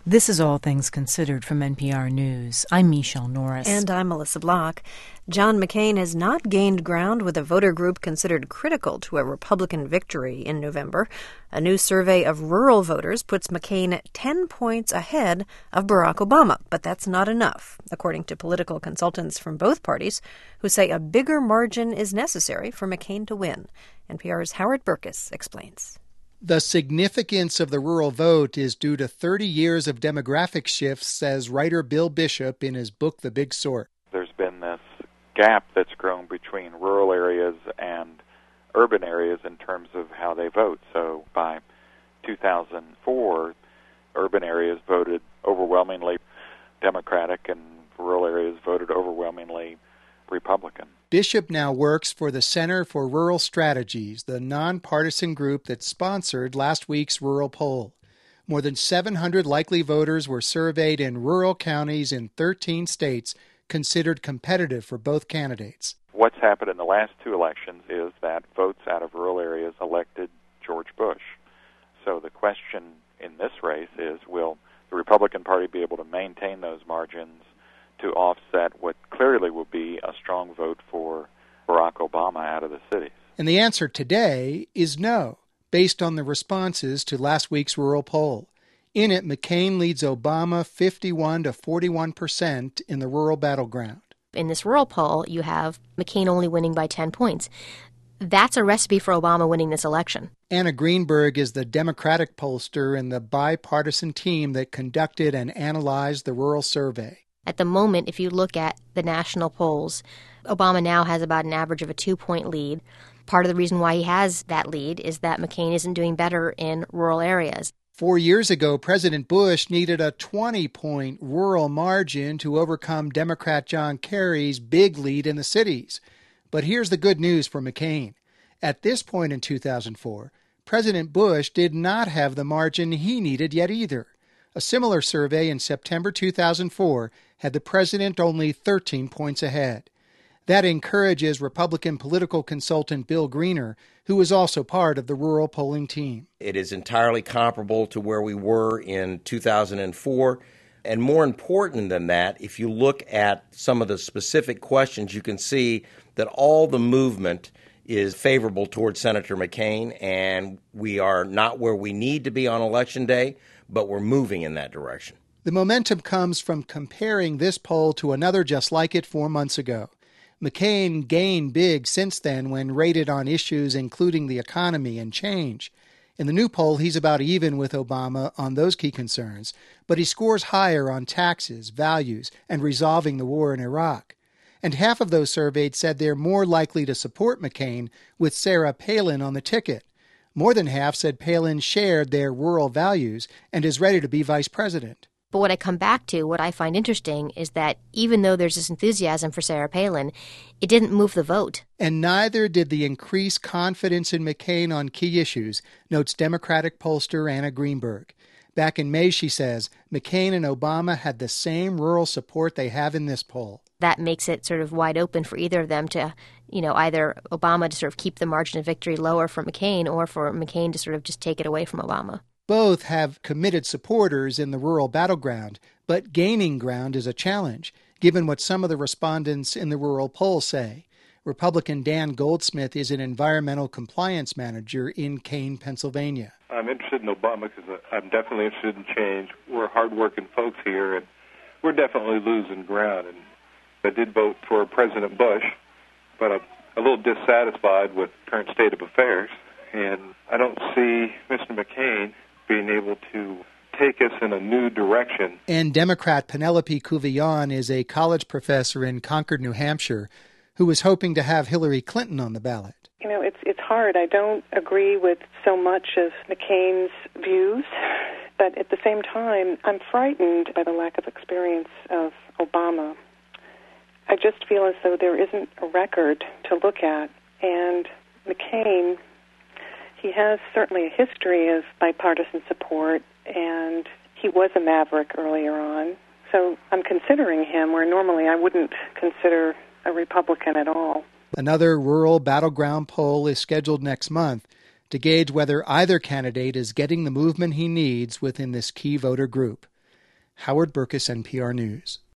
This is All Things Considered from NPR News. I'm Michelle Norris. And I'm Melissa Block. John McCain has not gained ground with a voter group considered critical to a Republican victory in November. A new survey of rural voters puts McCain 10 points ahead of Barack Obama, but that's not enough, according to political consultants from both parties, who say a bigger margin is necessary for McCain to win. NPR's Howard Burkus explains. The significance of the rural vote is due to 30 years of demographic shifts, says writer Bill Bishop in his book, The Big Sort. There's been this gap that's grown between rural areas and urban areas in terms of how they vote. So by 2004, urban areas voted overwhelmingly Democratic and rural areas voted overwhelmingly Republican. Bishop now works for the Center for Rural Strategies, the nonpartisan group that sponsored last week's rural poll. More than 700 likely voters were surveyed in rural counties in 13 states considered competitive for both candidates. What's happened in the last two elections is that votes out of rural areas elected George Bush. So the question in this race is, will the Republican Party be able to maintain those margins to offset what clearly will be a strong vote for Barack Obama out of the cities? And the answer today is no, based on the responses to last week's rural poll. In it, McCain leads Obama 51 to 41% in the rural battleground. In this rural poll, you have McCain only winning by 10 points. That's a recipe for Obama winning this election. Anna Greenberg is the Democratic pollster in the bipartisan team that conducted and analyzed the rural survey. At the moment, if you look at the national polls, Obama now has about an average of a 2-point lead. Part of the reason why he has that lead is that McCain isn't doing better in rural areas. 4 years ago, President Bush needed a 20-point rural margin to overcome Democrat John Kerry's big lead in the cities. But here's the good news for McCain. At this point in 2004, President Bush did not have the margin he needed yet either. A similar survey in September 2004 had the president only 13 points ahead. That encourages Republican political consultant Bill Greener, who was also part of the rural polling team. It is entirely comparable to where we were in 2004. And more important than that, if you look at some of the specific questions, you can see that all the movement is favorable towards Senator McCain, and we are not where we need to be on Election Day, but we're moving in that direction. The momentum comes from comparing this poll to another just like it 4 months ago. McCain gained big since then when rated on issues including the economy and change. In the new poll, he's about even with Obama on those key concerns, but he scores higher on taxes, values, and resolving the war in Iraq. And half of those surveyed said they're more likely to support McCain with Sarah Palin on the ticket. More than half said Palin shared their rural values and is ready to be vice president. But what I come back to, what I find interesting, is that even though there's this enthusiasm for Sarah Palin, it didn't move the vote. And neither did the increased confidence in McCain on key issues, notes Democratic pollster Anna Greenberg. Back in May, she says, McCain and Obama had the same rural support they have in this poll. That makes it sort of wide open for either of them to, either Obama to sort of keep the margin of victory lower for McCain or for McCain to sort of just take it away from Obama. Both have committed supporters in the rural battleground, but gaining ground is a challenge, given what some of the respondents in the rural poll say. Republican Dan Goldsmith is an environmental compliance manager in Kane, Pennsylvania. I'm interested in Obama because I'm definitely interested in change. We're hardworking folks here, and we're definitely losing ground. And I did vote for President Bush, but I'm a little dissatisfied with the current state of affairs. And I don't see Mr. McCain being able to take us in a new direction. And Democrat Penelope Couvillon is a college professor in Concord, New Hampshire, who was hoping to have Hillary Clinton on the ballot. It's hard. I don't agree with so much of McCain's views, but at the same time, I'm frightened by the lack of experience of Obama. I just feel as though there isn't a record to look at, and McCain, he has certainly a history of bipartisan support, and he was a maverick earlier on. So I'm considering him where normally I wouldn't consider a Republican at all. Another rural battleground poll is scheduled next month to gauge whether either candidate is getting the movement he needs within this key voter group. Howard Burkus, NPR News.